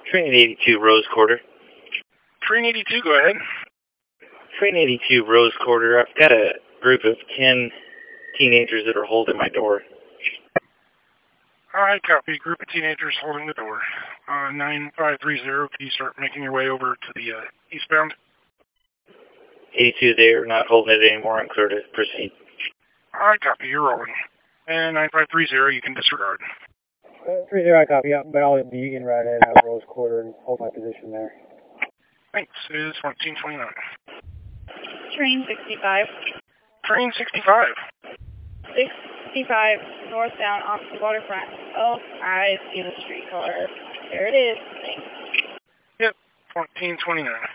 Train 82 Rose Quarter. Train 82, go ahead. Train 82 Rose Quarter. I've got a group of 10 teenagers that are holding my door. Alright, copy. Group of teenagers holding the door. 9530, can you start making your way over to the eastbound? 82, they're not holding it anymore. I'm clear to proceed. Alright, copy. You're rolling. And 9530, you can disregard. 30, I copy. Yeah, by all be in right in Rose Quarter and hold my position there. Thanks. It is 1429. Train 65. Train 65. 65, northbound off the waterfront. Oh, I see the streetcar. There it is. Thanks. Yep, 1429.